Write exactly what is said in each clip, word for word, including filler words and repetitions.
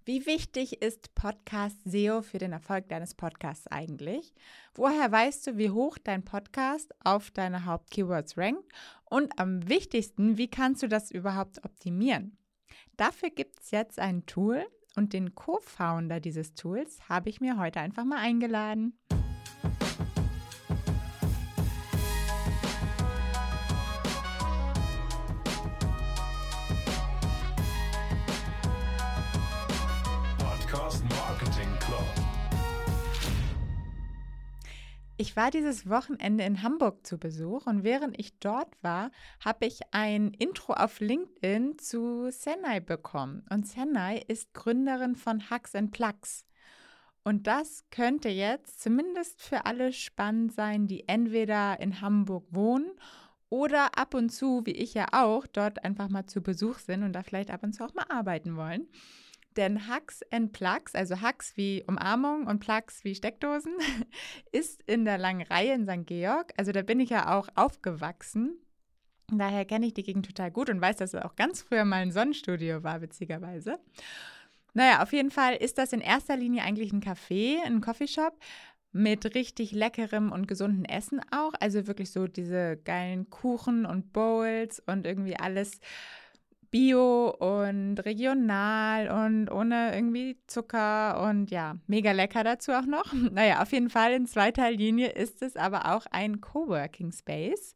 Wie wichtig ist Podcast-S E O für den Erfolg deines Podcasts eigentlich? Woher weißt du, wie hoch dein Podcast auf deine Haupt-Keywords rankt? Und am wichtigsten, wie kannst du das überhaupt optimieren? Dafür gibt es jetzt ein Tool und den Co-Founder dieses Tools habe ich mir heute einfach mal eingeladen. Ich war dieses Wochenende in Hamburg zu Besuch und während ich dort war, habe ich ein Intro auf LinkedIn zu Senai bekommen. Und Senai ist Gründerin von Hux and Plugs. Und das könnte jetzt zumindest für alle spannend sein, die entweder in Hamburg wohnen oder ab und zu, wie ich ja auch, dort einfach mal zu Besuch sind und da vielleicht ab und zu auch mal arbeiten wollen. Denn Hux and Plugs, also Hux wie Umarmung und Plugs wie Steckdosen, ist in der Langen Reihe in Sankt Georg. Also da bin ich ja auch aufgewachsen. Daher kenne ich die Gegend total gut und weiß, dass es auch ganz früher mal ein Sonnenstudio war, witzigerweise. Naja, auf jeden Fall ist das in erster Linie eigentlich ein Café, ein Coffeeshop mit richtig leckerem und gesunden Essen auch. Also wirklich so diese geilen Kuchen und Bowls und irgendwie alles Bio und regional und ohne irgendwie Zucker und ja, mega lecker dazu auch noch. Naja, auf jeden Fall in zweiter Linie ist es aber auch ein Coworking Space.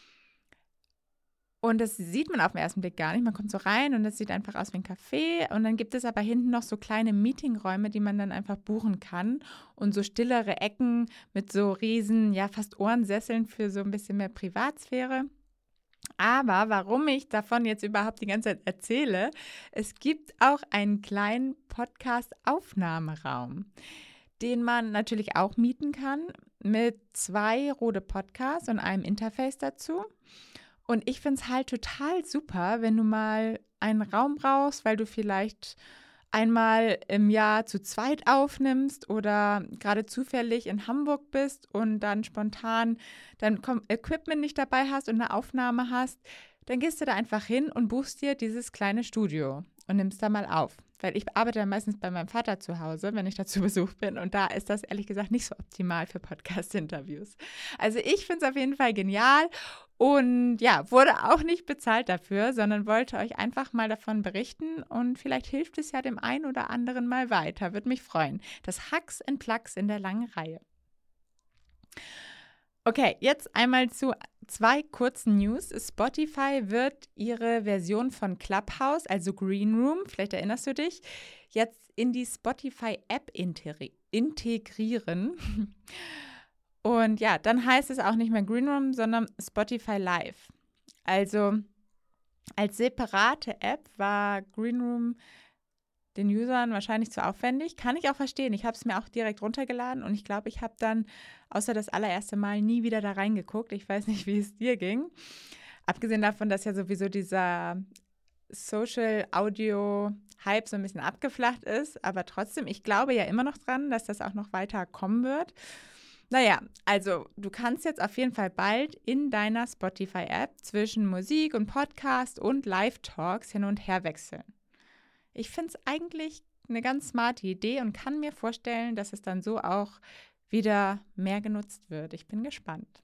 Und das sieht man auf den ersten Blick gar nicht. Man kommt so rein und es sieht einfach aus wie ein Café. Und dann gibt es aber hinten noch so kleine Meetingräume, die man dann einfach buchen kann. Und so stillere Ecken mit so riesen, ja fast Ohrensesseln für so ein bisschen mehr Privatsphäre. Aber warum ich davon jetzt überhaupt die ganze Zeit erzähle, es gibt auch einen kleinen Podcast-Aufnahmeraum, den man natürlich auch mieten kann mit zwei Rode Podcasts und einem Interface dazu. Und ich finde es halt total super, wenn du mal einen Raum brauchst, weil du vielleicht einmal im Jahr zu zweit aufnimmst oder gerade zufällig in Hamburg bist und dann spontan dein Equipment nicht dabei hast und eine Aufnahme hast, dann gehst du da einfach hin und buchst dir dieses kleine Studio und nimmst da mal auf. Weil ich arbeite ja meistens bei meinem Vater zu Hause, wenn ich da zu Besuch bin. Und da ist das ehrlich gesagt nicht so optimal für Podcast-Interviews. Also ich finde es auf jeden Fall genial. Und ja, wurde auch nicht bezahlt dafür, sondern wollte euch einfach mal davon berichten. Und vielleicht hilft es ja dem einen oder anderen mal weiter. Würde mich freuen. Das Hux and Plugs in der Langen Reihe. Okay, jetzt einmal zu zwei kurzen News. Spotify wird ihre Version von Clubhouse, also Green Room, vielleicht erinnerst du dich, jetzt in die Spotify-App integrieren. Und ja, dann heißt es auch nicht mehr Green Room, sondern Spotify Live. Also als separate App war Green Room den Usern wahrscheinlich zu aufwendig. Kann ich auch verstehen. Ich habe es mir auch direkt runtergeladen und ich glaube, ich habe dann außer das allererste Mal nie wieder da reingeguckt. Ich weiß nicht, wie es dir ging. Abgesehen davon, dass ja sowieso dieser Social-Audio-Hype so ein bisschen abgeflacht ist. Aber trotzdem, ich glaube ja immer noch dran, dass das auch noch weiter kommen wird. Naja, also du kannst jetzt auf jeden Fall bald in deiner Spotify-App zwischen Musik und Podcast und Live-Talks hin und her wechseln. Ich finde es eigentlich eine ganz smarte Idee und kann mir vorstellen, dass es dann so auch wieder mehr genutzt wird. Ich bin gespannt.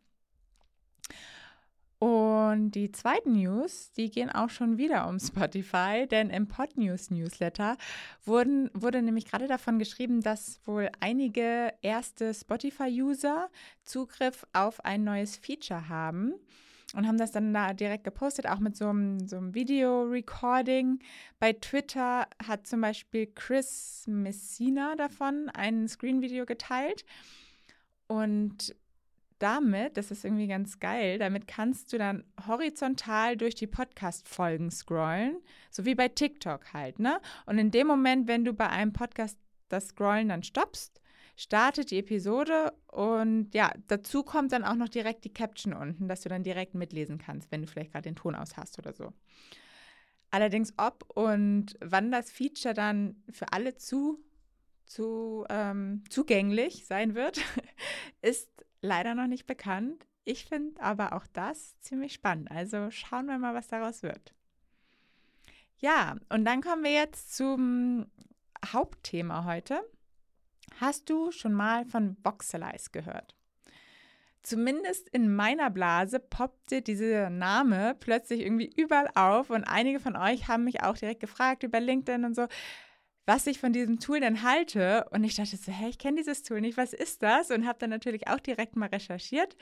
Und die zweiten News, die gehen auch schon wieder um Spotify, denn im Podnews Newsletter wurden, wurde nämlich gerade davon geschrieben, dass wohl einige erste Spotify-User Zugriff auf ein neues Feature haben. Und haben das dann da direkt gepostet, auch mit so einem, so einem Video-Recording. Bei Twitter hat zum Beispiel Chris Messina davon ein Screen-Video geteilt. Und damit, das ist irgendwie ganz geil, damit kannst du dann horizontal durch die Podcast-Folgen scrollen, so wie bei TikTok halt, ne? Und in dem Moment, wenn du bei einem Podcast das Scrollen dann stoppst, startet die Episode und ja, dazu kommt dann auch noch direkt die Caption unten, dass du dann direkt mitlesen kannst, wenn du vielleicht gerade den Ton aus hast oder so. Allerdings ob und wann das Feature dann für alle zu, zu ähm, zugänglich sein wird, ist leider noch nicht bekannt. Ich finde aber auch das ziemlich spannend. Also schauen wir mal, was daraus wird. Ja, und dann kommen wir jetzt zum Hauptthema heute. Hast du schon mal von Voxelize gehört? Zumindest in meiner Blase poppte dieser Name plötzlich irgendwie überall auf und einige von euch haben mich auch direkt gefragt über LinkedIn und so, was ich von diesem Tool denn halte. Und ich dachte so, hey, ich kenne dieses Tool nicht, was ist das? Und habe dann natürlich auch direkt mal recherchiert.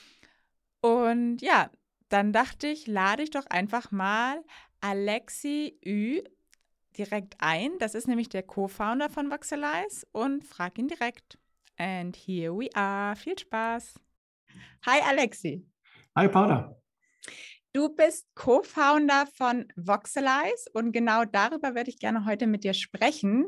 Und ja, dann dachte ich, lade ich doch einfach mal Alexi Ü direkt ein. Das ist nämlich der Co-Founder von Voxelize und frage ihn direkt. And here we are. Viel Spaß. Hi Alexi. Hi Paula. Du bist Co-Founder von Voxelize und genau darüber werde ich gerne heute mit dir sprechen.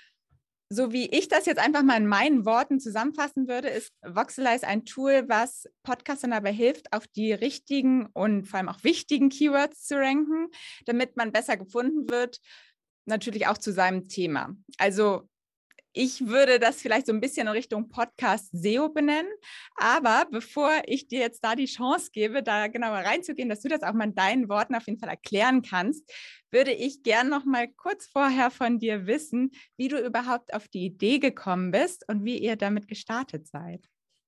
So wie ich das jetzt einfach mal in meinen Worten zusammenfassen würde, ist Voxelize ein Tool, was Podcastern dabei hilft, auf die richtigen und vor allem auch wichtigen Keywords zu ranken, damit man besser gefunden wird, natürlich auch zu seinem Thema. Also ich würde das vielleicht so ein bisschen in Richtung Podcast S E O benennen, aber bevor ich dir jetzt da die Chance gebe, da genauer reinzugehen, dass du das auch mal in deinen Worten auf jeden Fall erklären kannst, würde ich gern noch mal kurz vorher von dir wissen, wie du überhaupt auf die Idee gekommen bist und wie ihr damit gestartet seid.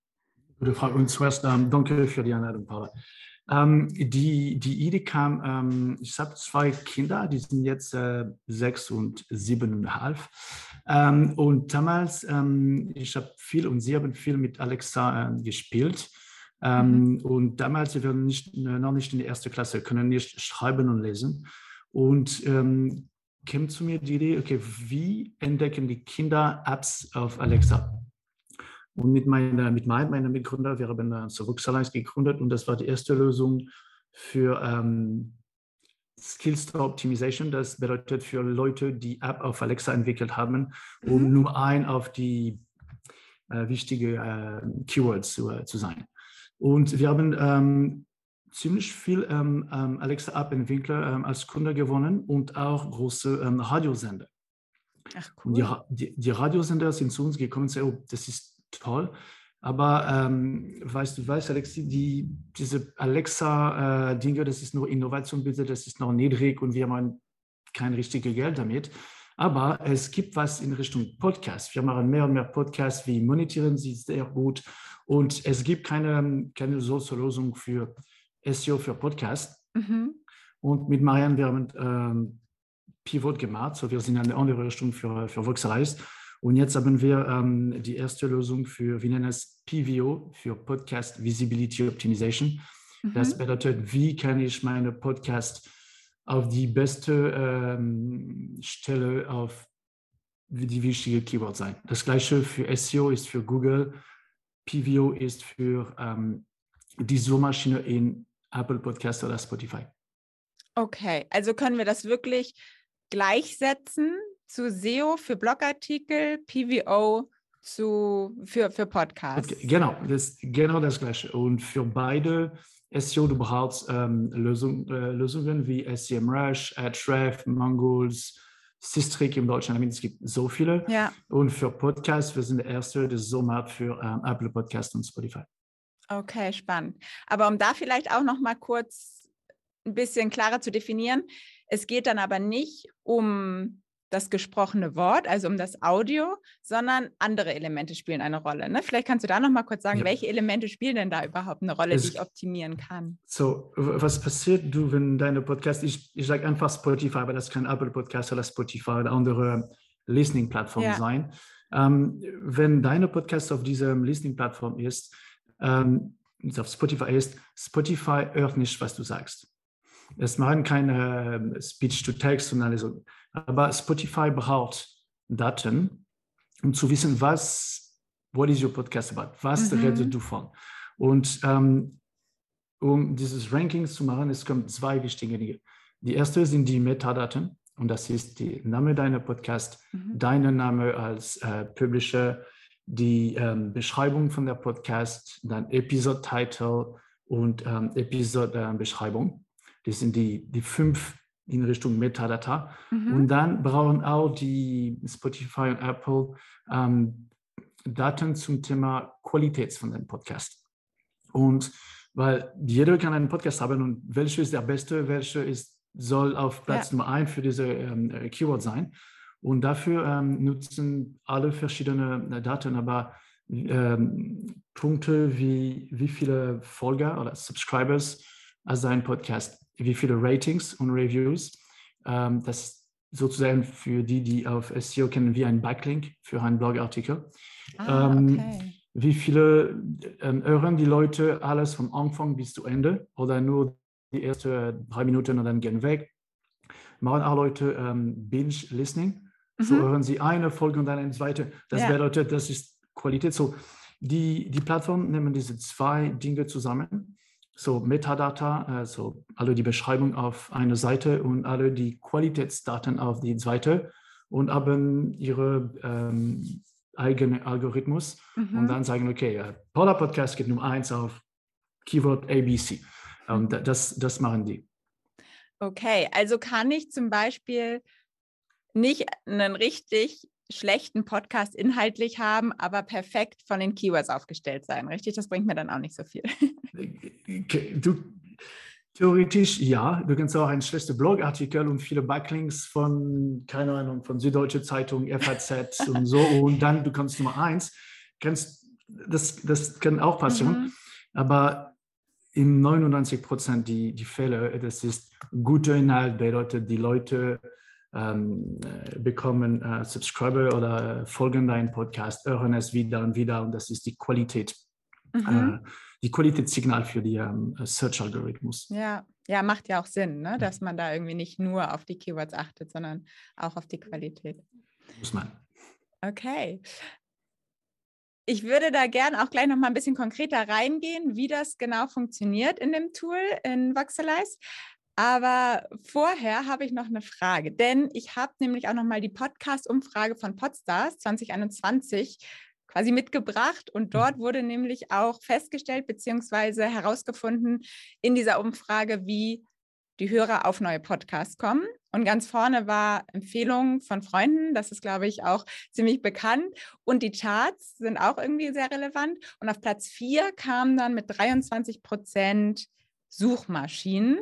Gute Frage. Und zuerst ähm, danke für die Einladung, Paula. Ähm, die, die Idee kam, ähm, ich habe zwei Kinder, die sind jetzt äh, sechs und siebeneinhalb. Ähm, und damals, ähm, ich habe viel und sie haben viel mit Alexa äh, gespielt. Ähm, mhm. Und damals, sie waren nicht, noch nicht in der ersten Klasse, können nicht schreiben und lesen. Und ähm, kam zu mir die Idee, okay, wie entdecken die Kinder Apps auf Alexa? Und mit, meiner, mit meinem, meiner Mitgründer, wir haben äh, so Voxelize gegründet und das war die erste Lösung für ähm, Skills to Optimization. Das bedeutet für Leute, die App auf Alexa entwickelt haben, um mhm. nur ein auf die äh, wichtigen äh, Keywords zu, äh, zu sein. Und wir haben ähm, ziemlich viel ähm, Alexa-App-Entwickler ähm, als Kunde gewonnen und auch große ähm, Radiosender. Ach cool. Die, die, die Radiosender sind zu uns gekommen und sagen, oh, das ist toll, aber ähm, weißt du, weißt Alexi, die, diese Alexa-Dinge, äh, das ist nur Innovation, bitte, das ist noch niedrig und wir haben kein richtiges Geld damit. Aber es gibt was in Richtung Podcast. Wir machen mehr und mehr Podcasts, wir monetieren sie sehr gut und es gibt keine, keine solche Lösung für S E O, für Podcast. Mhm. Und mit Marianne, wir haben ähm, Pivot gemacht, so wir sind in eine andere Richtung für, für Voxelize. Und jetzt haben wir ähm, die erste Lösung für, wir nennen es P V O, für Podcast Visibility Optimization. Mhm. Das bedeutet, wie kann ich meine Podcast auf die beste ähm, Stelle auf die wichtigen Keywords sein. Das gleiche für S E O ist für Google, P V O ist für ähm, die Suchmaschine in Apple Podcast oder Spotify. Okay, also können wir das wirklich gleichsetzen zu S E O für Blogartikel, P V O zu, für, für Podcasts. Okay, genau, das genau das Gleiche. Und für beide S E O, du brauchst ähm, Lösung, äh, Lösungen wie SEMrush, Ahrefs, Mongoose, Sistrix im Deutschen. I mean, es gibt so viele. Ja. Und für Podcasts, wir sind der Erste, das so macht für ähm, Apple Podcast und Spotify. Okay, spannend. Aber um da vielleicht auch noch mal kurz ein bisschen klarer zu definieren, es geht dann aber nicht um das gesprochene Wort, also um das Audio, sondern andere Elemente spielen eine Rolle. Ne? Vielleicht kannst du da noch mal kurz sagen, ja. welche Elemente spielen denn da überhaupt eine Rolle, es, die ich optimieren kann? So, was passiert, du, wenn deine Podcast, ich, ich sage einfach Spotify, aber das kann Apple Podcast oder Spotify oder andere Listening-Plattform ja. sein. Ähm, wenn deine Podcast auf dieser Listening-Plattform ist, ähm, auf Spotify ist, Spotify hört nicht, was du sagst. Es machen keine Speech-to-Text und alles so. Aber Spotify braucht Daten, um zu wissen, was, what is your podcast about? Was mhm. redest du von? Und ähm, um dieses Ranking zu machen, es kommen zwei wichtige Dinge. Die erste sind die Metadaten und das ist der Name deiner Podcast, mhm. dein Name als äh, Publisher, die ähm, Beschreibung von der Podcast, dann Episode-Title und ähm, Episode-Beschreibung. Das sind die, die fünf in Richtung Metadata. Mhm. Und dann brauchen auch die Spotify und Apple ähm, Daten zum Thema Qualität von dem Podcast. Und weil jeder kann einen Podcast haben und welcher ist der beste, welcher ist, soll auf Platz ja. Nummer eins für diese ähm, Keyword sein. Und dafür ähm, nutzen alle verschiedene Daten, aber ähm, Punkte wie wie viele Folger oder Subscribers als ein Podcast, wie viele Ratings und Reviews, ähm, das sozusagen für die, die auf S E O kennen, wie ein Backlink für einen Blogartikel. Ah, Ähm, okay. Wie viele ähm, hören die Leute alles vom Anfang bis zu Ende oder nur die ersten drei Minuten und dann gehen weg? Machen auch Leute ähm, Binge-Listening. So Mhm. hören sie eine Folge und dann eine zweite. Das Ja. bedeutet, das ist Qualität. So, die, die Plattformen nehmen diese zwei Dinge zusammen. So Metadata, also alle die Beschreibung auf einer Seite und alle die Qualitätsdaten auf die zweite und haben ihre ähm, eigenen Algorithmus und Mhm. dann sagen, okay, äh, Paula Podcast geht Nummer eins auf Keyword A B C. Ähm, Mhm. das, das machen die. Okay, also kann ich zum Beispiel nicht einen richtig schlechten Podcast inhaltlich haben, aber perfekt von den Keywords aufgestellt sein, richtig? Das bringt mir dann auch nicht so viel. Du, theoretisch ja, du kannst auch einen schlechten Blogartikel und viele Backlinks von, keine Ahnung, von Süddeutsche Zeitung, F A Z und so und dann du kannst Nummer eins. Kannst, das, das kann auch passieren, Mhm. aber in neunundneunzig Prozent die, die Fälle, das ist guter Inhalt, bedeutet, die Leute ähm, bekommen äh, Subscriber oder folgen deinem Podcast, hören es wieder und wieder und das ist die Qualität, äh, Mhm. die Qualitätssignal für die ähm, Search-Algorithmus. Ja. Ja, macht ja auch Sinn, ne? Dass man da irgendwie nicht nur auf die Keywords achtet, sondern auch auf die Qualität. Muss man. Okay. Ich würde da gerne auch gleich noch mal ein bisschen konkreter reingehen, wie das genau funktioniert in dem Tool in Voxelize. Aber vorher habe ich noch eine Frage, denn ich habe nämlich auch noch mal die Podcast-Umfrage von Podstars zwanzig einundzwanzig quasi mitgebracht und dort wurde nämlich auch festgestellt beziehungsweise herausgefunden in dieser Umfrage, wie die Hörer auf neue Podcasts kommen. Und ganz vorne war Empfehlungen von Freunden. Das ist, glaube ich, auch ziemlich bekannt. Und die Charts sind auch irgendwie sehr relevant. Und auf Platz vier kamen dann mit dreiundzwanzig Prozent Suchmaschinen.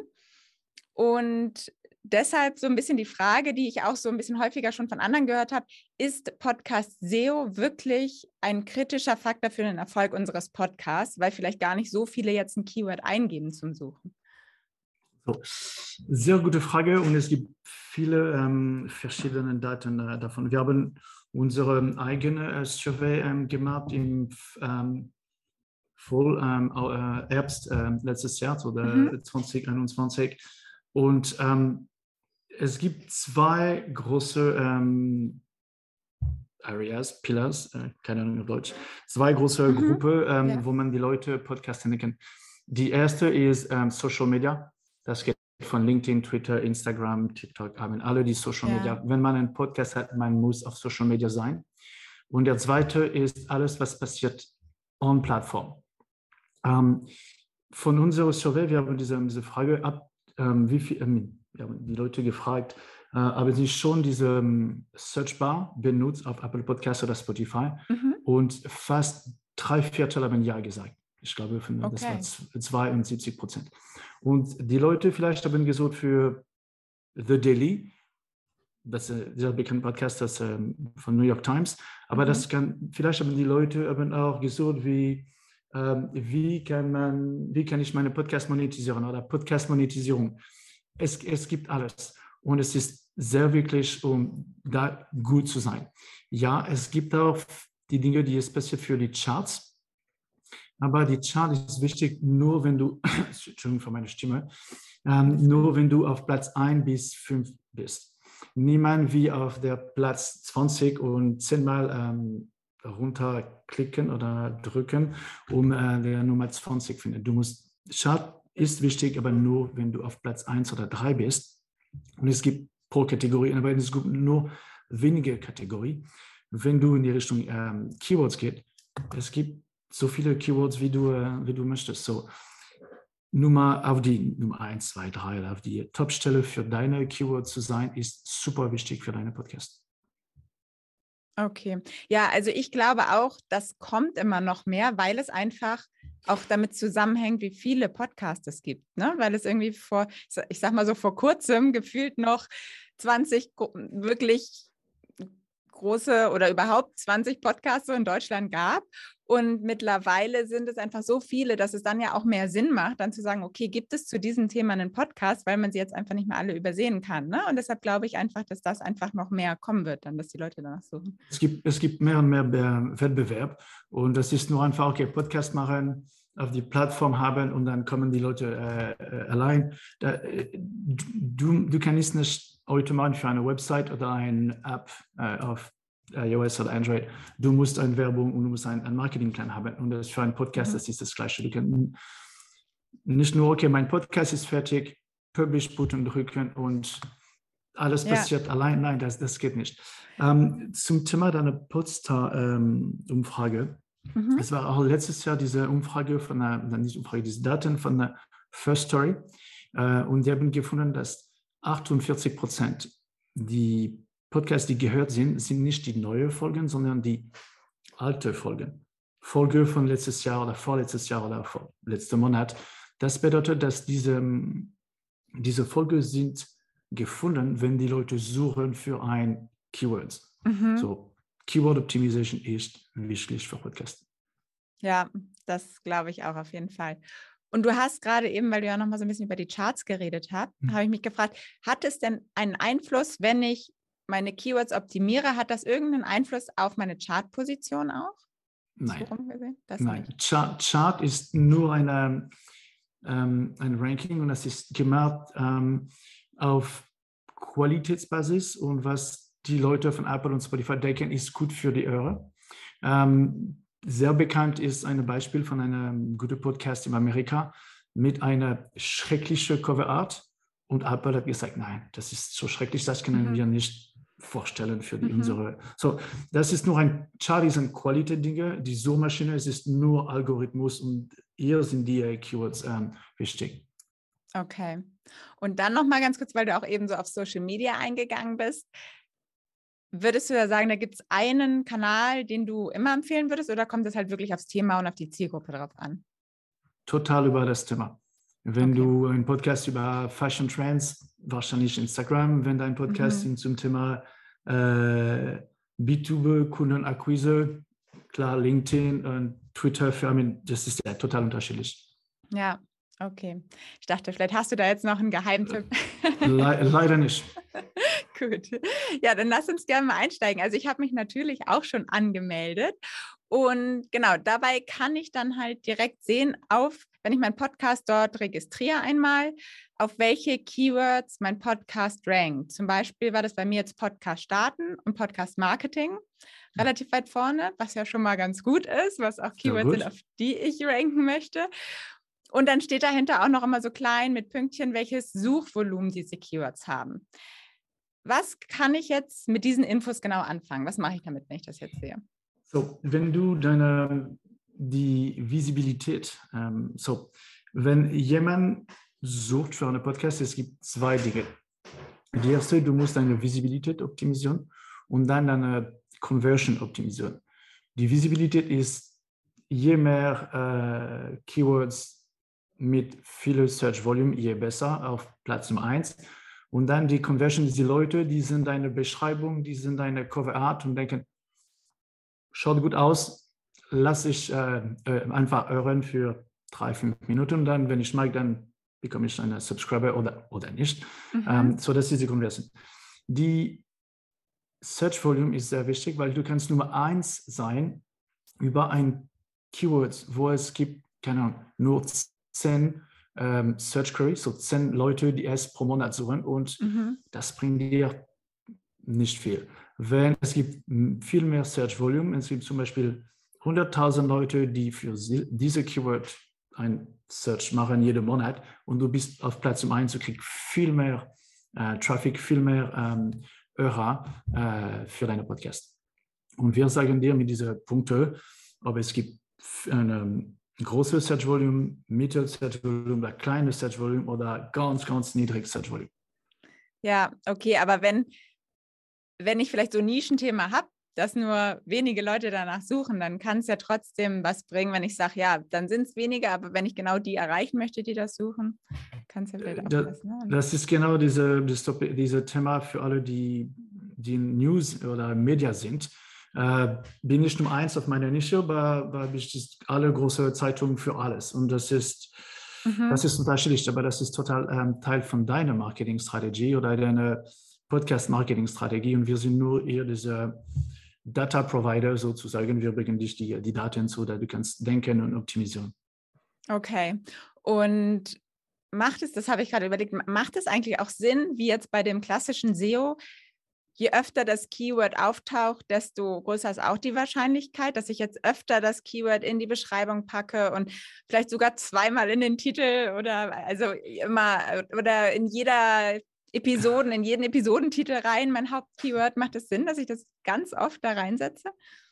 Und deshalb so ein bisschen die Frage, die ich auch so ein bisschen häufiger schon von anderen gehört habe, ist Podcast S E O wirklich ein kritischer Faktor für den Erfolg unseres Podcasts, weil vielleicht gar nicht so viele jetzt ein Keyword eingeben zum Suchen? So. Sehr gute Frage und es gibt viele ähm, verschiedene Daten äh, davon. Wir haben unsere eigene äh, Survey ähm, gemacht im ähm, Voll, ähm, äh, Herbst äh, letztes Jahr oder Mhm. zwanzig einundzwanzig und ähm, es gibt zwei große ähm, Areas, Pillars, äh, keine Ahnung auf Deutsch, zwei große Mhm. Gruppen, ähm, Ja. wo man die Leute Podcasts entdecken. Die erste ist ähm, Social Media. Das geht von LinkedIn, Twitter, Instagram, TikTok, haben alle die Social Ja. Media. Wenn man einen Podcast hat, man muss auf Social Media sein. Und der zweite ist alles, was passiert on Plattform. Ähm, von unserer Survey, wir haben diese, diese Frage ab, ähm, wie viel, ähm, wir haben die Leute gefragt, äh, haben sie schon diese ähm, Searchbar benutzt auf Apple Podcasts oder Spotify Mhm. und fast drei Viertel haben Ja gesagt. Ich glaube, von, das war Okay. zweiundsiebzig Prozent. Und die Leute vielleicht haben gesucht für The Daily, das ist dieser bekannte Podcast das, ähm, von New York Times, aber Mhm. das kann, vielleicht haben die Leute haben auch gesucht, wie ähm, wie, kann man, wie kann ich meine Podcast monetisieren oder Podcast-Monetisierung. Es, es gibt alles und es ist sehr wirklich, um da gut zu sein. Ja, es gibt auch die Dinge, die es passiert für die Charts, aber die Chart ist wichtig nur, wenn du, Entschuldigung für meine Stimme, ähm, Alles gut. nur wenn du auf Platz eins bis fünf bist. Niemand wie auf der Platz zwanzig und zehnmal ähm, runterklicken oder drücken, um äh, der Nummer zwanzig zu finden. Du musst, Chart ist wichtig, aber nur, wenn du auf Platz eins oder drei bist. Und es gibt pro Kategorie, aber es gibt nur wenige Kategorien. Wenn du in die Richtung ähm, Keywords gehst, es gibt so viele Keywords, wie du, äh, wie du möchtest. So, Nummer auf die Nummer eins, zwei, drei, auf die Top-Stelle für deine Keywords zu sein, ist super wichtig für deine Podcast. Okay. Ja, also ich glaube auch, das kommt immer noch mehr, weil es einfach auch damit zusammenhängt, wie viele Podcasts es gibt, ne? Weil es irgendwie vor, ich sag mal so vor kurzem gefühlt noch zwanzig wirklich große oder überhaupt zwanzig Podcasts so in Deutschland gab. Und mittlerweile sind es einfach so viele, dass es dann ja auch mehr Sinn macht, dann zu sagen, okay, gibt es zu diesem Thema einen Podcast, weil man sie jetzt einfach nicht mehr alle übersehen kann. Ne? Und deshalb glaube ich einfach, dass das einfach noch mehr kommen wird, dann, dass die Leute danach suchen. Es gibt, es gibt mehr und mehr Be- Wettbewerb und das ist nur einfach, okay, Podcast machen, auf die Plattform haben und dann kommen die Leute äh, allein. Da, äh, du, du kannst nicht heute machen für eine Website oder eine App äh, auf iOS oder Android. Du musst eine Werbung und du musst einen, einen Marketingplan haben. Und das für einen Podcast, mhm. das ist das Gleiche. Du kannst nicht nur, okay, mein Podcast ist fertig, Publish-Button drücken und alles passiert ja. allein. Nein, das, das geht nicht. Ähm, zum Thema deiner Podstar-Umfrage. Ähm, mhm. Es war auch letztes Jahr diese Umfrage von der, nicht Umfrage, diese Daten von der First Story. Äh, und die haben gefunden, dass achtundvierzig Prozent die Podcasts, die gehört sind, sind nicht die neuen Folgen, sondern die alten Folgen. Folge von letztes Jahr oder vorletztes Jahr oder vor letzten Monat. Das bedeutet, dass diese, diese Folgen sind gefunden, wenn die Leute suchen für ein Keyword. Mhm. So, Keyword Optimization ist wichtig für Podcasts. Ja, das glaube ich auch auf jeden Fall. Und du hast gerade eben, weil du ja noch mal so ein bisschen über die Charts geredet hast, mhm. habe ich mich gefragt, hat es denn einen Einfluss, wenn ich meine Keywords optimiere, hat das irgendeinen Einfluss auf meine Chartposition auch? Nein. Das Nein. Chart, Chart ist nur eine, ähm, ein Ranking und das ist gemacht ähm, auf Qualitätsbasis und was die Leute von Apple und Spotify denken, ist gut für die Ohren. Ähm, sehr bekannt ist ein Beispiel von einem guten Podcast in Amerika mit einer schrecklichen Coverart und Apple hat gesagt, nein, das ist so schrecklich, das können mhm. wir nicht vorstellen für die mhm. unsere. So, das ist nur ein Chart, ist ein Qualität-Dinge. Die Suchmaschine, es ist nur Algorithmus und hier sind die Keywords ähm, wichtig. Okay. Und dann noch mal ganz kurz, weil du auch eben so auf Social Media eingegangen bist. Würdest du da sagen, da gibt es einen Kanal, den du immer empfehlen würdest oder kommt es halt wirklich aufs Thema und auf die Zielgruppe drauf an? Total über das Thema. Wenn okay. du einen Podcast über Fashion Trends, wahrscheinlich Instagram, wenn dein Podcast mhm. zum Thema äh, B zwei B, Kundenakquise, klar, LinkedIn und Twitter, Firmen, das ist ja total unterschiedlich. Ja, okay. Ich dachte, vielleicht hast du da jetzt noch einen Geheimtipp. Le- leider nicht. Gut. Ja, dann lass uns gerne mal einsteigen. Also ich habe mich natürlich auch schon angemeldet. Und genau, dabei kann ich dann halt direkt sehen, auf, wenn ich meinen Podcast dort registriere einmal, auf welche Keywords mein Podcast rankt. Zum Beispiel war das bei mir jetzt Podcast starten und Podcast Marketing relativ weit vorne, was ja schon mal ganz gut ist, was auch Keywords sind, auf die ich ranken möchte. Und dann steht dahinter auch noch immer so klein mit Pünktchen, welches Suchvolumen diese Keywords haben. Was kann ich jetzt mit diesen Infos genau anfangen? Was mache ich damit, wenn ich das jetzt sehe? So, wenn du deine, die Visibilität, ähm, so, wenn jemand sucht für einen Podcast, es gibt zwei Dinge. Die erste, du musst deine Visibilität optimieren und dann deine Conversion optimieren. Die Visibilität ist, je mehr äh, Keywords mit viel Search Volume, je besser auf Platz Nummer eins. Und dann die Conversion, die Leute, die sind deine Beschreibung, die sind deine Cover Art und denken, schaut gut aus, lasse ich äh, äh, einfach hören für drei, fünf Minuten und dann, wenn ich mag, dann bekomme ich einen Subscriber oder, oder nicht. Mhm. Ähm, so, das ist die Conversion. Die Search Volume ist sehr wichtig, weil du kannst Nummer eins sein über ein Keyword, wo es gibt, keine Ahnung, nur zehn ähm, Search Queries, so zehn Leute, die es pro Monat suchen und mhm. das bringt dir nicht viel. Wenn es gibt viel mehr Search Volume, es gibt zum Beispiel hunderttausend Leute, die für diese Keyword ein Search machen jeden Monat und du bist auf Platz Nummer eins, du kriegst viel mehr äh, Traffic, viel mehr ähm, Hörer äh, für deinen Podcast. Und wir sagen dir mit diesen Punkten, ob es gibt eine große Search Volume, Mittel Search Volume oder kleine Search Volume oder ganz, ganz niedrig Search Volume. Ja, okay, aber wenn wenn ich vielleicht so ein Nischenthema habe, dass nur wenige Leute danach suchen, dann kann es ja trotzdem was bringen, wenn ich sage, ja, dann sind es weniger, aber wenn ich genau die erreichen möchte, die das suchen, kann es ja vielleicht auch da, passen. Ne? Das ist genau diese, das, diese Thema für alle, die, die News oder Media sind, äh, bin ich Nummer eins auf meiner Nische, aber, aber ich ist alle große Zeitungen für alles. Und das ist, mhm. das ist unterschiedlich, aber das ist total ähm, Teil von deiner Marketingstrategie oder deiner Podcast-Marketing-Strategie. Und wir sind nur eher diese Data Provider sozusagen. Wir bringen dich die, die Daten zu, da du kannst denken und optimieren. Okay. Und macht es, das habe ich gerade überlegt, macht es eigentlich auch Sinn, wie jetzt bei dem klassischen S E O, je öfter das Keyword auftaucht, desto größer ist auch die Wahrscheinlichkeit, dass ich jetzt öfter das Keyword in die Beschreibung packe und vielleicht sogar zweimal in den Titel oder also immer oder in jeder Episoden, in jeden Episodentitel rein, mein Hauptkeyword. Macht es Sinn, dass ich das ganz oft da reinsetze?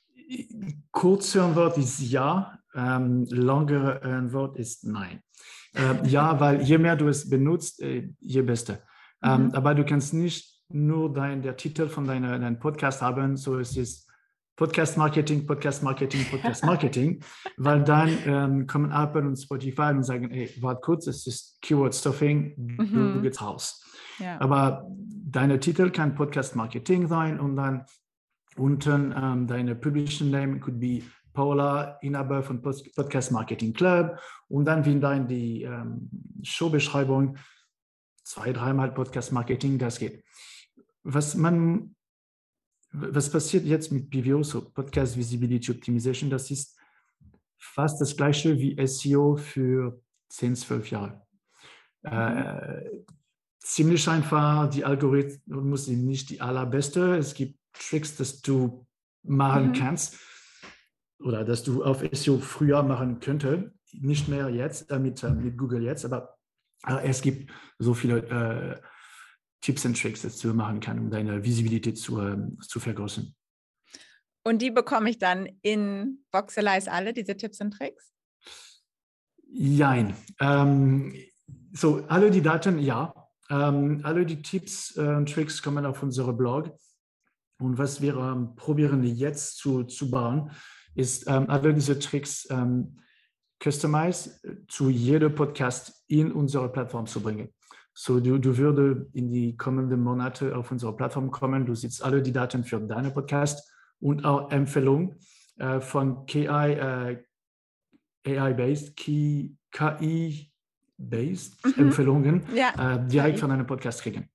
Kurze Antwort ist ja, ähm, langere Antwort ist nein. Äh, ja, weil je mehr du es benutzt, äh, je besser. Ähm, mhm. Aber du kannst nicht nur dein, der Titel von deiner, deinem Podcast haben, so es ist Podcast Marketing, Podcast Marketing, Podcast Marketing, weil dann ähm, kommen Apple und Spotify und sagen, hey, warte kurz, es ist Keyword Stuffing, mhm. du geht's raus. Ja. Aber deine Titel kann Podcast Marketing sein und dann unten ähm, deine Publishing Name could be Paula, Inhaber von Podcast Marketing Club und dann wie dann die ähm, Showbeschreibung zwei, dreimal Podcast Marketing, das geht. Was man, was passiert jetzt mit P V O, so Podcast Visibility Optimization, das ist fast das gleiche wie S E O für zehn, zwölf Jahre. Mhm. Äh, ziemlich einfach, die Algorithmus sind nicht die allerbeste. Es gibt Tricks, dass du machen mhm. kannst oder dass du auf S E O früher machen könnte, nicht mehr jetzt äh, mit, äh, mit Google jetzt, aber äh, es gibt so viele äh, Tipps und Tricks, dass du machen kannst, um deine Visibilität zu, äh, zu vergrößern. Und die bekomme ich dann in Voxelize alle, diese Tipps und Tricks? Jein. Ähm, so, alle die Daten, ja. Ähm, alle die Tipps und äh, Tricks kommen auf unseren Blog. Und was wir ähm, probieren jetzt zu, zu bauen, ist ähm, alle diese Tricks ähm, customize zu jedem Podcast in unsere Plattform zu bringen. So, du, du würdest in die kommenden Monate auf unsere Plattform kommen, du siehst alle die Daten für deinen Podcast und auch Empfehlungen äh, von K I, äh, A I-based, K I-based mhm. Empfehlungen ja. äh, direkt K I. Von einem Podcast kriegen.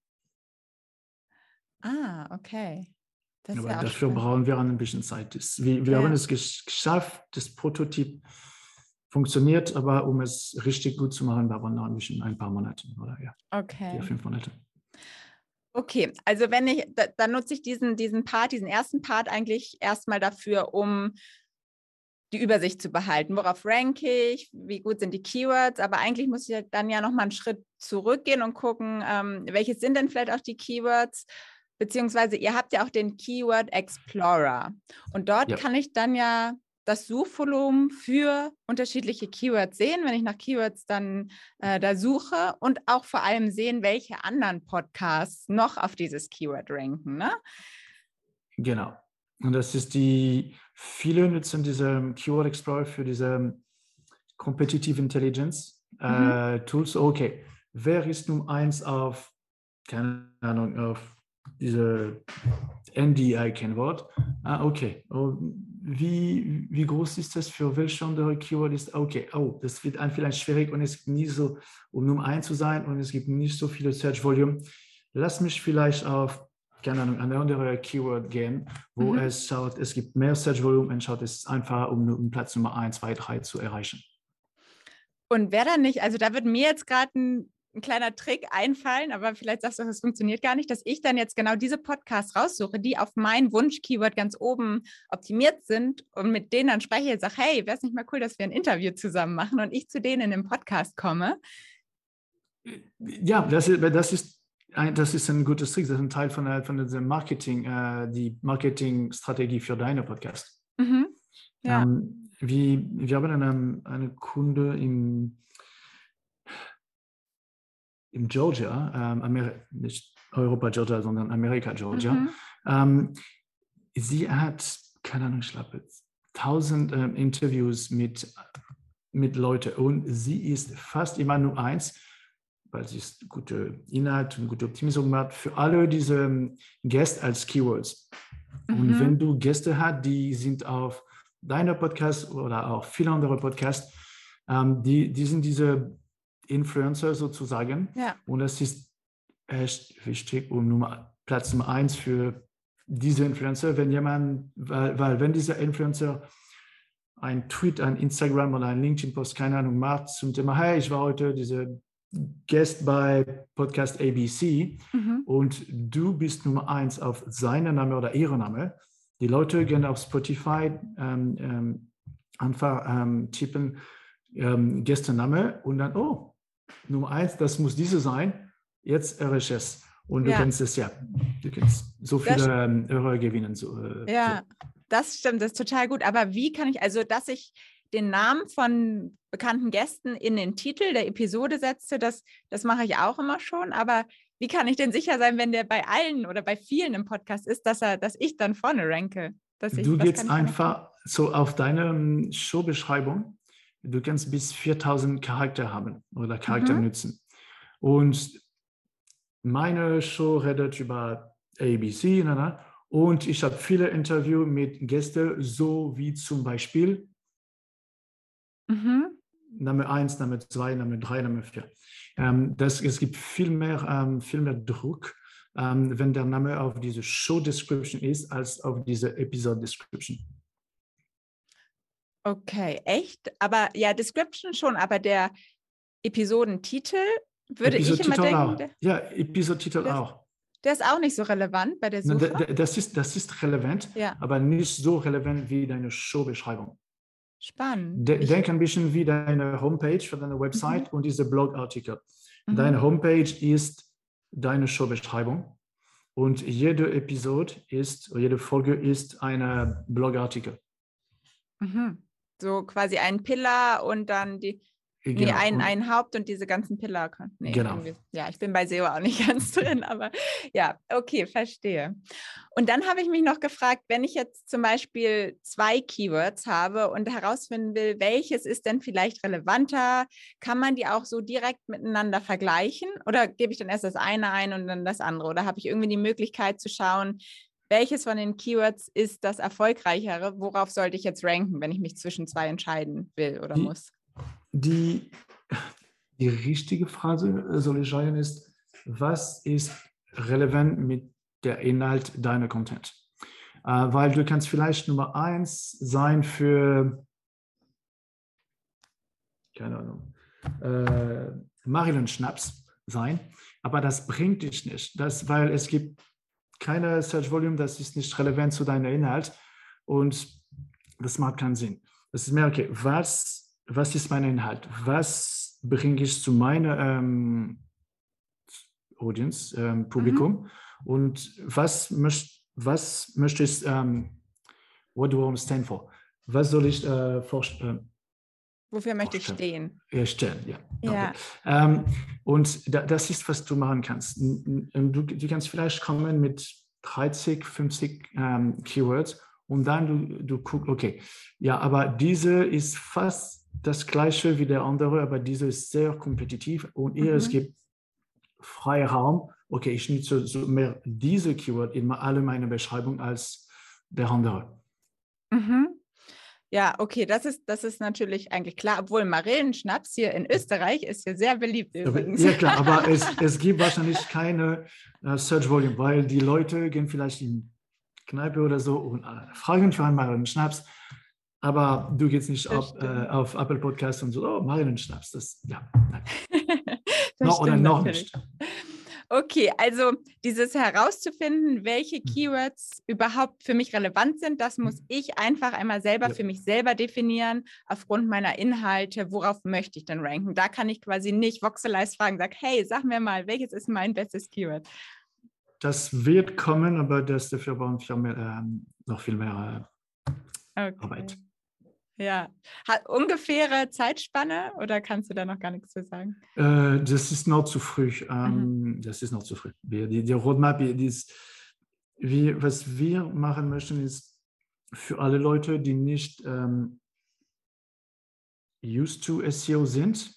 Ah, okay. Das Aber ja dafür spannend. brauchen wir ein bisschen Zeit. Wir, wir ja. haben es geschafft, das Prototyp funktioniert, aber um es richtig gut zu machen, brauchen wir noch ein bisschen ein paar Monate oder ja, okay. vier, fünf Monate. Okay, also wenn ich, da, dann nutze ich diesen, diesen Part, diesen ersten Part eigentlich erstmal dafür, um die Übersicht zu behalten. Worauf ranke ich? Wie gut sind die Keywords? Aber eigentlich muss ich dann ja nochmal einen Schritt zurückgehen und gucken, ähm, welches sind denn vielleicht auch die Keywords? Beziehungsweise ihr habt ja auch den Keyword Explorer. Und dort ja. kann ich dann ja das Suchvolumen für unterschiedliche Keywords sehen, wenn ich nach Keywords dann äh, da suche und auch vor allem sehen, welche anderen Podcasts noch auf dieses Keyword ranken, ne? Genau. Und das ist die, viele nutzen diesen Keyword Explorer für diese Competitive Intelligence mhm. äh, Tools. Okay, wer ist Nummer eins auf, keine Ahnung, auf diese N D I-Kennwort? Ah, okay. Oh, wie, wie groß ist das für welche andere Keyword ist? Okay, oh, das wird vielleicht schwierig und es ist nie so, um Nummer eins zu sein und es gibt nicht so viele Search Volume. Lass mich vielleicht auf, keine Ahnung, eine andere Keyword gehen, wo mhm. es schaut, es gibt mehr Search Volume und schaut, es ist einfach, um, um Platz Nummer eins, zwei, drei zu erreichen. Und wer dann nicht, also da wird mir jetzt gerade ein ein kleiner Trick einfallen, aber vielleicht sagst du, das funktioniert gar nicht, dass ich dann jetzt genau diese Podcasts raussuche, die auf mein Wunsch-Keyword ganz oben optimiert sind und mit denen dann spreche und sage, hey, wäre es nicht mal cool, dass wir ein Interview zusammen machen und ich zu denen in den Podcast komme? Ja, das ist, das ist, ein, das ist ein gutes Trick, das ist ein Teil von, von diesem Marketing, äh, die Marketingstrategie für deine Podcast. Mhm. Ja. Ähm, wie, wir haben eine, eine Kunde im in Georgia, ähm, Ameri- nicht Europa, Georgia, sondern Amerika, Georgia. Mhm. Ähm, sie hat, keine Ahnung, ich glaube, tausend ähm, Interviews mit, mit Leuten und sie ist fast immer nur eins, weil sie gute Inhalte und gute Optimisierung macht, für alle diese Gäste als Keywords. Mhm. Und wenn du Gäste hast, die sind auf deiner Podcast oder auch viele andere Podcasts, ähm, die, die sind diese Influencer sozusagen. Ja. Und das ist echt wichtig und Nummer, Platz Nummer eins für diese Influencer, wenn jemand, weil, weil wenn dieser Influencer ein Tweet, ein Instagram oder ein LinkedIn-Post, keine Ahnung, macht zum Thema, hey, ich war heute diese Gast bei Podcast A B C mhm. und du bist Nummer eins auf seinen Name oder ihren Name. Die Leute gehen auf Spotify, ähm, ähm, einfach ähm, tippen ähm, Gästename und dann, oh, Nummer eins, das muss diese sein, jetzt höre ich es. Und du ja. kannst es ja, du kannst so viele ähm, Hörer gewinnen. So, äh, ja, so. Das stimmt, das ist total gut. Aber wie kann ich, also dass ich den Namen von bekannten Gästen in den Titel der Episode setze, das, das mache ich auch immer schon. Aber wie kann ich denn sicher sein, wenn der bei allen oder bei vielen im Podcast ist, dass er, dass ich dann vorne ranke? Dass ich, du gehst einfach so auf deine Showbeschreibung. Du kannst bis viertausend Charakter haben oder Charakter mhm. nutzen. Und meine Show redet über A B C, na, na, und ich habe viele Interviews mit Gästen, so wie zum Beispiel mhm. Name eins, Name zwei, Name drei, Name vier. Ähm, das, es gibt viel mehr, ähm, viel mehr Druck, ähm, wenn der Name auf diese Show-Description ist, als auf diese Episode-Description. Okay, echt? Aber ja, Description schon, aber der Episodentitel würde ich immer denken. Auch. Ja, Episodetitel das, auch. Der ist auch nicht so relevant bei der Suche? Das ist, das ist relevant, ja. aber nicht so relevant wie deine Showbeschreibung. Spannend. De- denk ein bisschen wie deine Homepage für deine Website mhm. und diese Blogartikel. Mhm. Deine Homepage ist deine Showbeschreibung und jede Episode ist, jede Folge ist ein Blogartikel. Mhm. So quasi ein Pillar und dann die... Genau. Nee, ein, ein Haupt und diese ganzen Pillar. Nee, genau. Irgendwie. Ja, ich bin bei S E O auch nicht ganz drin, aber ja, okay, verstehe. Und dann habe ich mich noch gefragt, wenn ich jetzt zum Beispiel zwei Keywords habe und herausfinden will, welches ist denn vielleicht relevanter, kann man die auch so direkt miteinander vergleichen oder gebe ich dann erst das eine ein und dann das andere? Oder habe ich irgendwie die Möglichkeit zu schauen, welches von den Keywords ist das erfolgreichere? Worauf sollte ich jetzt ranken, wenn ich mich zwischen zwei entscheiden will oder die, muss? Die, die richtige Frage soll ich sagen ist, was ist relevant mit der Inhalt deiner Content? Äh, weil du kannst vielleicht Nummer eins sein für, keine Ahnung, äh, Marilyn Schnaps sein, aber das bringt dich nicht, das, weil es gibt keine Search Volume, das ist nicht relevant zu deinem Inhalt und das macht keinen Sinn. Das ist mehr, okay, was Was ist mein Inhalt? Was bringe ich zu meiner ähm, Audience, ähm, Publikum? Mhm. Und was, möcht, was möchte ich, ähm, what do I want to stand for? Was soll ich äh, vorstellen? Wofür möchte ich stehen? Ja, stellen, ja. ja. Ähm, und da, das ist, was du machen kannst. Du, du kannst vielleicht kommen mit dreißig, fünfzig ähm, Keywords und dann du, du guckst, okay, ja, aber diese ist fast das gleiche wie der andere, aber diese ist sehr kompetitiv und eher mhm. es gibt Freiraum. Okay, ich nutze so mehr diese Keyword in alle meine Beschreibung als der andere. Mhm. Ja, okay, das ist, das ist natürlich eigentlich klar, obwohl Marillenschnaps hier in Österreich ist ja sehr beliebt übrigens. Ja klar, aber es, es gibt wahrscheinlich keine uh, Search Volume, weil die Leute gehen vielleicht in Kneipe oder so und uh, fragen für einen Marillenschnaps. Aber du gehst nicht auf, äh, auf Apple Podcasts und so, oh, Marillenschnaps, das, ja, nein. das no, oder noch natürlich. Nicht. Okay, also dieses herauszufinden, welche Keywords überhaupt für mich relevant sind, das muss ich einfach einmal selber ja. für mich selber definieren, aufgrund meiner Inhalte, worauf möchte ich denn ranken. Da kann ich quasi nicht Voxelize fragen, sag, hey, sag mir mal, welches ist mein bestes Keyword? Das wird kommen, aber das dafür brauchen wir mehr, äh, noch viel mehr äh, okay. Arbeit. Ja, hat ungefähre Zeitspanne oder kannst du da noch gar nichts zu sagen? Äh, das ist noch zu früh. Ähm, mhm. Das ist noch zu früh. Die, die Roadmap, die ist, wie, was wir machen möchten, ist für alle Leute, die nicht ähm, used to S E O sind,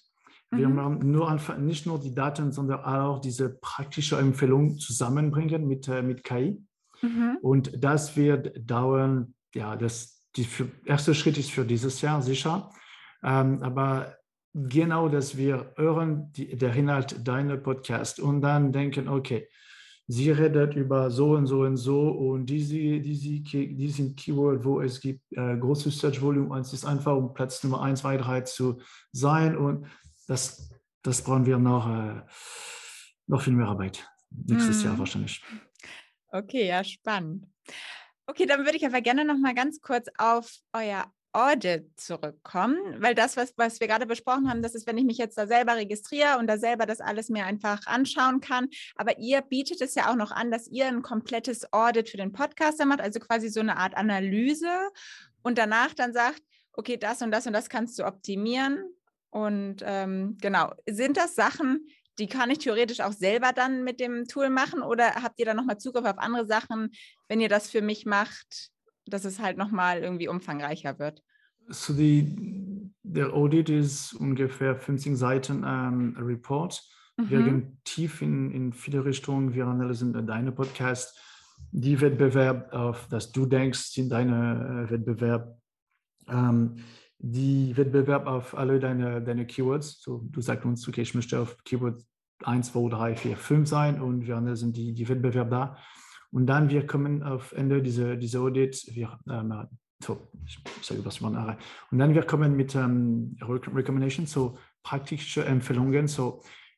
Wir Mhm. machen nur einfach, nicht nur die Daten, sondern auch diese praktische Empfehlung zusammenbringen mit, äh, mit K I. Mhm. Und das wird dauern, ja, das, die für, erste Schritt ist für dieses Jahr sicher. Ähm, aber genau, dass wir hören, die, der Inhalt deiner Podcast und dann denken, okay, sie redet über so und so und so und diese, diese, diesen Keyword, wo es gibt äh, großes Search Volume und es ist einfach, um Platz Nummer eins, zwei, drei zu sein und das, das brauchen wir noch, äh, noch viel mehr Arbeit. Nächstes Jahr Mhm. wahrscheinlich. Okay, ja, spannend. Okay, dann würde ich aber gerne noch mal ganz kurz auf euer Audit zurückkommen, weil das, was, was wir gerade besprochen haben, das ist, wenn ich mich jetzt da selber registriere und da selber das alles mir einfach anschauen kann. Aber ihr bietet es ja auch noch an, dass ihr ein komplettes Audit für den Podcaster macht, also quasi so eine Art Analyse und danach dann sagt, okay, das und das und das kannst du optimieren. Und ähm, genau, sind das Sachen, die kann ich theoretisch auch selber dann mit dem Tool machen oder habt ihr dann nochmal Zugriff auf andere Sachen, wenn ihr das für mich macht, dass es halt nochmal irgendwie umfangreicher wird? So die, der Audit ist ungefähr fünfzehn Seiten ähm, Report. Wir Mhm. gehen tief in, in viele Richtungen. Wir analysieren deine Podcast, die Wettbewerb, auf das du denkst, sind deine äh, Wettbewerb, ähm, die Wettbewerb auf alle deine, deine Keywords. So, du sagst uns, okay, ich möchte auf Keyword eins, zwei, drei, vier, fünf sein und wir analysieren die, die Wettbewerb da. Und dann wir kommen auf Ende dieser diese Audit, wir, ähm, so, ich sage was man nachher. Und dann wir kommen mit ähm, Recommendations, so praktische Empfehlungen. So,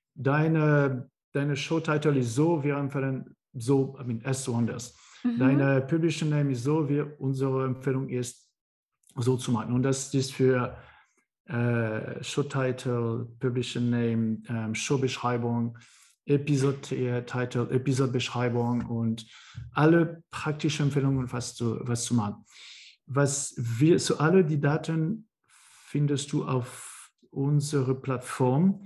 deine, deine Show-Title ist so, wir empfehlen so, I mean, as so anders. Mhm. Deine Publisher Name ist so, wir, unsere Empfehlung ist so zu machen. Und das ist für äh, Show-Title, Publisher Name, ähm, Show-Beschreibung, Episode-Title, Episode-Beschreibung und alle praktischen Empfehlungen, was zu, was zu machen. Was wir, so alle die Daten findest du auf unserer Plattform.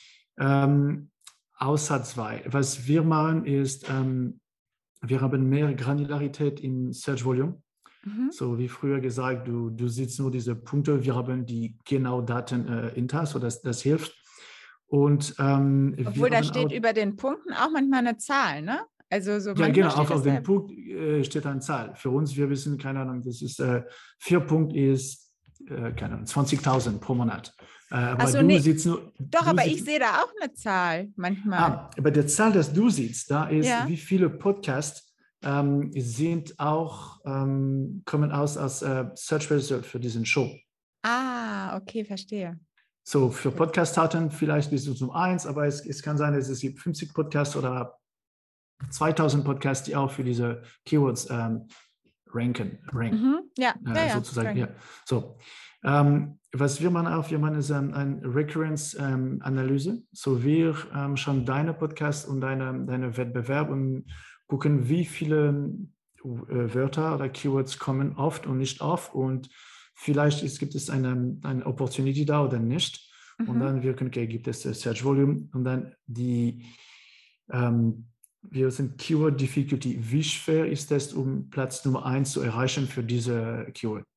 Ähm, außer zwei. Was wir machen ist, ähm, wir haben mehr Granularität im Search Volume. Mhm. So wie früher gesagt, du, du siehst nur diese Punkte, wir haben die genau Daten äh, hinter, so dass das hilft. Und ähm, Obwohl wir da haben steht auch, über den Punkten auch manchmal eine Zahl, ne? Also so ja manchmal genau, steht auf, auf dem dasselbe. Punkt äh, steht eine Zahl. Für uns, wir wissen, keine Ahnung, das ist, äh, vier Punkt ist, äh, keine Ahnung, zwanzigtausend pro Monat. Äh, aber Achso, du nee. siehst nur, Doch, du aber ich siehst, sehe da auch eine Zahl manchmal. ah, aber der Zahl, das du siehst, da ist, Ja. wie viele Podcasts ähm, sind auch, ähm, kommen aus als äh, Search Result für diesen Show. Ah, okay, verstehe. So, für Gut. Podcast-Daten vielleicht bist du zum eins, aber es, es kann sein, dass es gibt fünfzig Podcasts oder zweitausend Podcasts, die auch für diese Keywords ähm, ranken, rank, Mhm. Ja, ja, äh, ja. sozusagen. Ja. Ranking. So, ähm, was wir machen auch, wir machen ist ähm, eine Recurrence-Analyse. Ähm, so, wir ähm, schauen deine Podcast und deine, deine Wettbewerb und gucken, wie viele äh, Wörter oder Keywords kommen oft und nicht oft und vielleicht ist, gibt es eine, eine Opportunity da oder nicht. Und Mhm. dann wir können, okay, gibt es das Search Volume und dann die, ähm, wir sind Keyword Difficulty. Wie schwer ist es, um Platz Nummer eins zu erreichen für diese Keyword?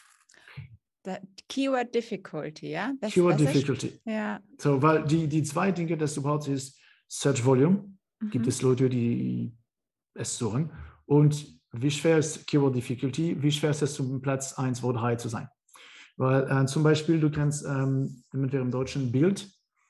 Da, Keyword Difficulty, ja? Das, Keyword das ist, Difficulty. ja. So, weil die, die zwei Dinge, das du brauchst, ist Search Volume. Gibt Mhm. es Leute, die es suchen? Und wie schwer ist Keyword Difficulty? Wie schwer ist es, um Platz eins, zwei, drei zu sein? Weil äh, zum Beispiel, du kannst, ähm, wenn wir im Deutschen Bild,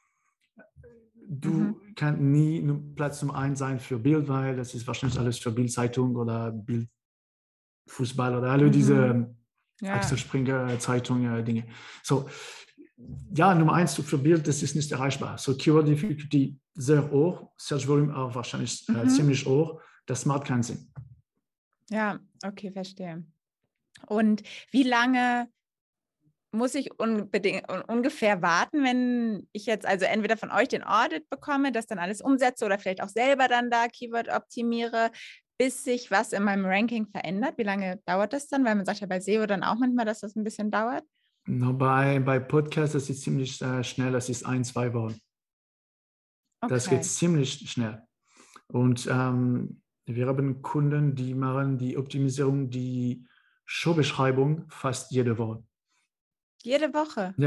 Mhm. du kannst nie Platz Nummer eins sein für Bild, weil das ist wahrscheinlich alles für Bildzeitung oder Bildfußball oder alle diese Mhm. ähm, Ja. Axel Springer Zeitung äh, Dinge. So, ja, Nummer eins für Bild, das ist nicht erreichbar. So, Keyword Difficulty sehr hoch, Search Volume auch wahrscheinlich äh, Mhm. ziemlich hoch. Das macht keinen Sinn. Ja, okay, verstehe. Und wie lange muss ich unbedingt, un, ungefähr warten, wenn ich jetzt also entweder von euch den Audit bekomme, das dann alles umsetze oder vielleicht auch selber dann da Keyword optimiere, bis sich was in meinem Ranking verändert? Wie lange dauert das dann? Weil man sagt ja bei S E O dann auch manchmal, dass das ein bisschen dauert. No, bei, bei Podcasts, das ist ziemlich äh, schnell, das ist ein, zwei Wochen. Das geht Okay. ziemlich schnell. Und ähm, wir haben Kunden, die machen die Optimisierung, die Showbeschreibung fast jede Woche. Jede Woche. Ja,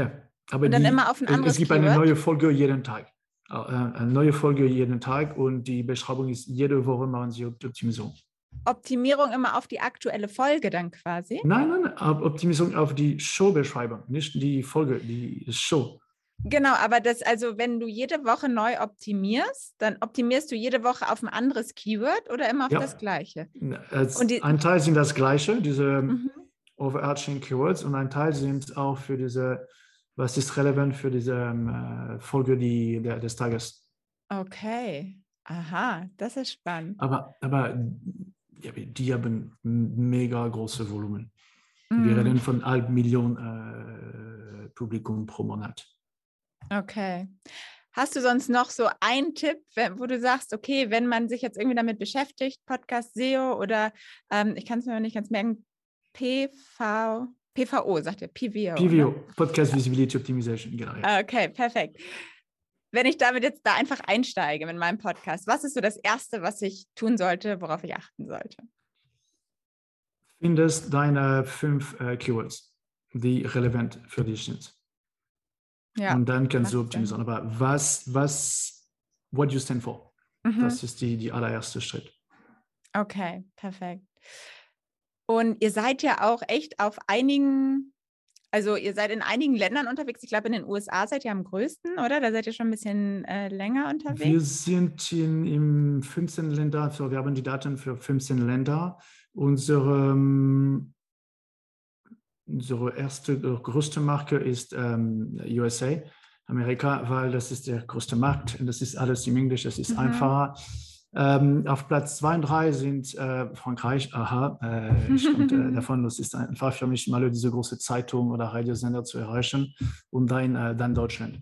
Aber und dann die, immer auf ein es, anderes es gibt Keyword? eine neue Folge jeden Tag. Äh, eine neue Folge jeden Tag und die Beschreibung ist, jede Woche machen sie Optimisierung. Optimierung immer auf die aktuelle Folge dann quasi? Nein, nein, Optimisierung auf die Show-Beschreibung, nicht die Folge, die Show. Genau, aber das, also wenn du jede Woche neu optimierst, dann optimierst du jede Woche auf ein anderes Keyword oder immer auf Ja. das gleiche? Als Und die, ein Teil sind das gleiche, diese mhm. overarching Keywords, und ein Teil sind auch für diese, was ist relevant für diese äh, Folge die, der, des Tages. Okay, aha, das ist spannend. Aber, aber ja, die haben mega große Volumen. Mhm. Wir reden von halb Million äh, Publikum pro Monat. Okay. Hast du sonst noch so einen Tipp, wo du sagst, okay, wenn man sich jetzt irgendwie damit beschäftigt, Podcast S E O oder ähm, ich kann es mir nicht ganz merken, P V, P V O, sagt ihr, P V O. P V O, ne? Podcast Visibility Optimization, genau. Ja. Okay, perfekt. Wenn ich damit jetzt da einfach einsteige mit meinem Podcast, was ist so das Erste, was ich tun sollte, worauf ich achten sollte? Findest deine fünf äh, Keywords, die relevant für dich sind. Ja, und dann kannst du macht optimieren. Sinn. Aber was, was, what you stand for? Mhm. Das ist die, die allererste Schritt. Okay, perfekt. Und ihr seid ja auch echt auf einigen, also ihr seid in einigen Ländern unterwegs. Ich glaube, in den U S A seid ihr am größten, oder? Da seid ihr schon ein bisschen äh, länger unterwegs. Wir sind in, in fünfzehn Ländern, so wir haben die Daten für fünfzehn Länder. Unsere, unsere erste äh, größte Marke ist ähm, U S A, Amerika, weil das ist der größte Markt und das ist alles im Englisch, das ist Mhm. einfacher. Ähm, auf Platz zwei und drei sind äh, Frankreich, aha, äh, ich komme äh, davon, das ist einfach für mich mal diese große Zeitung oder Radiosender zu erreichen und dann, äh, dann Deutschland.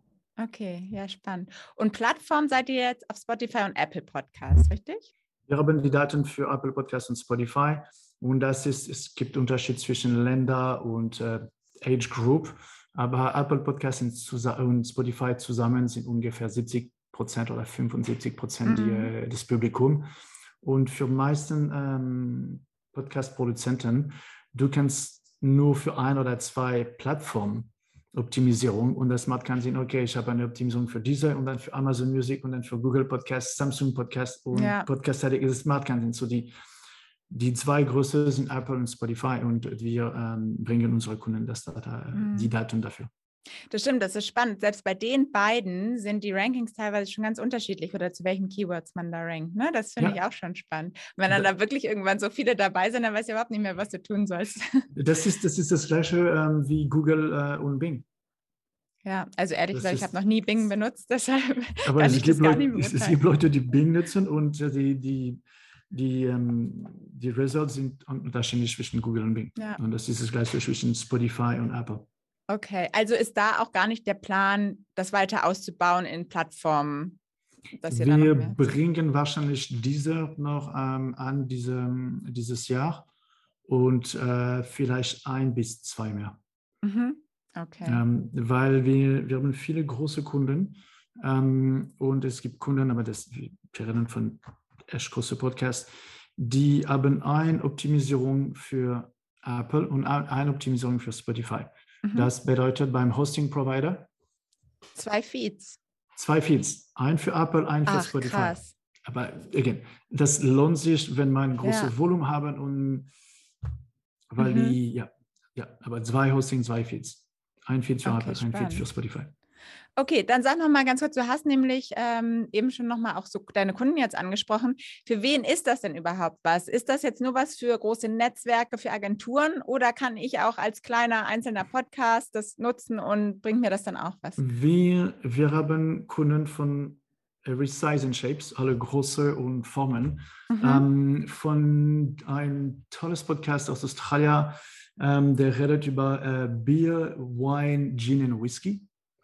Okay, ja, spannend. Und Plattform seid ihr jetzt auf Spotify und Apple Podcasts, richtig? Wir haben die Daten für Apple Podcasts und Spotify und das ist, es gibt Unterschied zwischen Länder und äh, Age Group, aber Apple Podcasts und Spotify zusammen sind ungefähr siebzig Prozent oder fünfundsiebzig Prozent mhm. des Publikums. Und für die meisten ähm, Podcast-Produzenten, du kannst nur für ein oder zwei Plattformen Optimisierung und das macht keinen Sinn, okay, ich habe eine Optimisierung für diese und dann für Amazon Music und dann für Google Podcast, Samsung Podcast und ja. Podcast Addict, das macht keinen Sinn. So die, die zwei größten sind Apple und Spotify und wir ähm, bringen unsere Kunden das Data, mhm. die Daten dafür. Das stimmt, das ist spannend. Selbst bei den beiden sind die Rankings teilweise schon ganz unterschiedlich oder zu welchen Keywords man da rankt. Ne? Das finde ja. ich auch schon spannend. Und wenn dann da, da wirklich irgendwann so viele dabei sind, dann weiß ich überhaupt nicht mehr, was du tun sollst. Das ist das, ist das Gleiche ähm, wie Google äh, und Bing. Ja, also ehrlich das gesagt, ich habe noch nie Bing benutzt, deshalb aber kann es ich gibt das gar Leute, nicht beurteilen. Es gibt Leute, die Bing nutzen und die, die, die, ähm, die Results sind unterschiedlich zwischen Google und Bing. Ja. Und das ist das Gleiche zwischen Spotify und Apple. Okay, also ist da auch gar nicht der Plan, das weiter auszubauen in Plattformen? Dass ihr Wir da noch mehr bringen wahrscheinlich diese noch ähm, an diesem, dieses Jahr und äh, vielleicht ein bis zwei mehr. Mhm. Okay. Ähm, weil wir, wir haben viele große Kunden ähm, und es gibt Kunden, aber das, wir reden von echt großen Podcasts, die haben eine Optimisierung für Apple und eine Optimisierung für Spotify. Mhm. Das bedeutet beim Hosting-Provider zwei Feeds. Zwei Feeds, ein für Apple, ein für Ach, Spotify. Krass. Aber again, das lohnt sich, wenn man große ja. Volumen haben und weil mhm. die, ja, ja, aber zwei Hosting, zwei Feeds. Ein Feed für okay, Apple, spannend. Ein Feed für Spotify. Okay, dann sag noch mal ganz kurz, du hast nämlich ähm, eben schon noch mal auch so deine Kunden jetzt angesprochen. Für wen ist das denn überhaupt was? Ist das jetzt nur was für große Netzwerke, für Agenturen oder kann ich auch als kleiner einzelner Podcast das nutzen und bringt mir das dann auch was? Wir, wir haben Kunden von every size and shapes, alle Größe und Formen. Mhm. Ähm, von ein tolles Podcast aus Australien, ähm, der redet über äh, Bier, Wine, Gin und Whisky.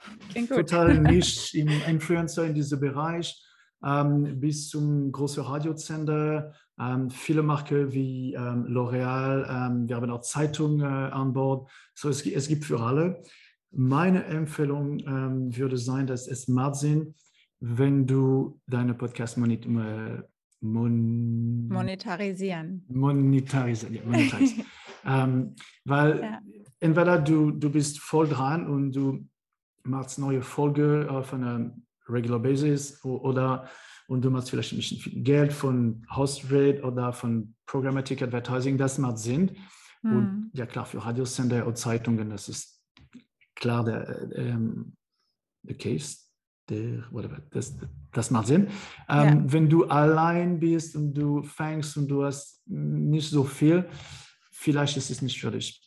Total nicht im Influencer in diesem Bereich, ähm, bis zum großen Radiosender, ähm, viele Marken wie ähm, L'Oreal, ähm, wir haben auch Zeitungen äh, an Bord, so es, es gibt für alle. Meine Empfehlung ähm, würde sein, dass es macht Sinn, wenn du deine Podcast monet, äh, mon, monetarisieren. Monetarisieren, ja, monetarisieren. ähm, weil ja. entweder du, du bist voll dran und du machst neue Folgen auf einer regular basis oder und du machst vielleicht ein bisschen viel Geld von Host Rate oder von Programmatic Advertising, das macht Sinn. Hm. Und ja klar, für Radiosender und Zeitungen, das ist klar der, ähm, der Case, der, whatever, das, das macht Sinn. Ähm, ja. Wenn du allein bist und du fängst und du hast nicht so viel, vielleicht ist es nicht für dich.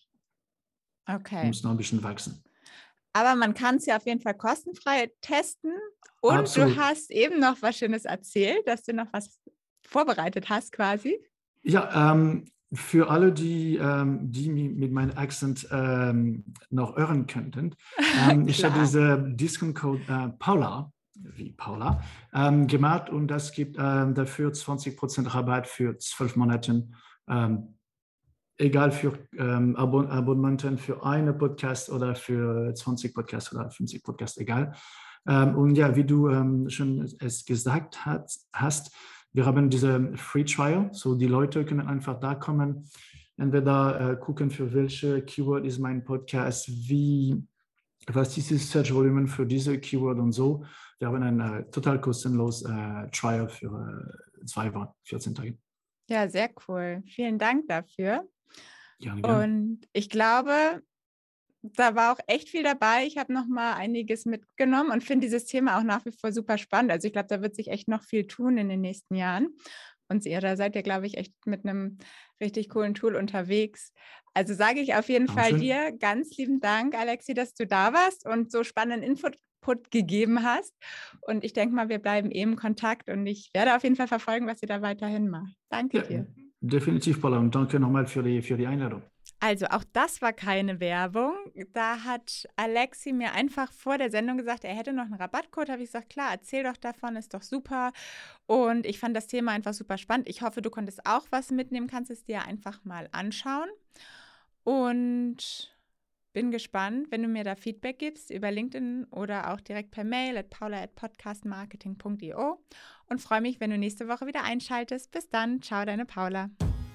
Okay. Du musst noch ein bisschen wachsen. Aber man kann es ja auf jeden Fall kostenfrei testen. Und Absolut. Du hast eben noch was Schönes erzählt, dass du noch was vorbereitet hast quasi. Ja, ähm, für alle, die, ähm, die mit meinem Akzent ähm, noch hören könnten, ähm, ich habe diese Discount-Code äh, Paula, wie Paula, ähm, gemacht und das gibt ähm, dafür zwanzig Prozent Rabatt für zwölf Monate. Ähm, egal für ähm, Abon- Abonnementen für einen Podcast oder für zwanzig Podcasts oder fünfzig Podcasts, egal. Ähm, und ja, wie du ähm, schon es gesagt hat, hast, wir haben diese Free Trial, so die Leute können einfach da kommen, entweder äh, gucken, für welche Keyword ist mein Podcast, wie, was ist das Search Volumen für diese Keyword und so. Wir haben ein äh, total kostenloses äh, Trial für äh, zwei Wochen, vierzehn Tage. Ja, sehr cool. Vielen Dank dafür. Gerne, gerne. Und ich glaube, da war auch echt viel dabei. Ich habe noch mal einiges mitgenommen und finde dieses Thema auch nach wie vor super spannend. Also ich glaube, da wird sich echt noch viel tun in den nächsten Jahren. Und ihr, da seid ihr, glaube ich, echt mit einem richtig coolen Tool unterwegs. Also sage ich auf jeden Dankeschön. Fall dir ganz lieben Dank, Alexi, dass du da warst und so spannenden Input gegeben hast. Und ich denke mal, wir bleiben eben in Kontakt und ich werde auf jeden Fall verfolgen, was ihr da weiterhin macht. Danke ja, dir. Definitiv, Paula. Und danke nochmal für die, für die Einladung. Also auch das war keine Werbung. Da hat Alexi mir einfach vor der Sendung gesagt, er hätte noch einen Rabattcode. Habe ich gesagt, klar, erzähl doch davon, ist doch super. Und ich fand das Thema einfach super spannend. Ich hoffe, du konntest auch was mitnehmen, kannst es dir einfach mal anschauen. Und bin gespannt, wenn du mir da Feedback gibst über LinkedIn oder auch direkt per Mail at paula at podcastmarketing punkt io und freue mich, wenn du nächste Woche wieder einschaltest. Bis dann, ciao, deine Paula.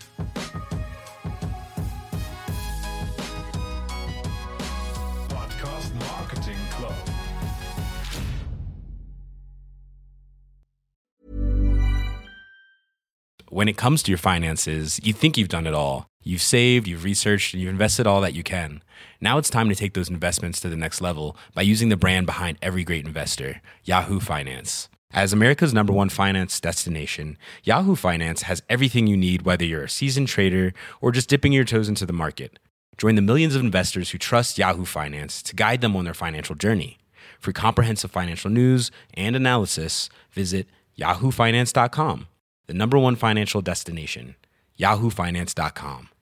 When it comes to your finances, you think you've done it all. You've saved, you've researched, and you've invested all that you can. Now it's time to take those investments to the next level by using the brand behind every great investor, Yahoo Finance. As America's number one finance destination, Yahoo Finance has everything you need, whether you're a seasoned trader or just dipping your toes into the market. Join the millions of investors who trust Yahoo Finance to guide them on their financial journey. For comprehensive financial news and analysis, visit yahoo finance dot com. The number one financial destination, yahoo finance dot com.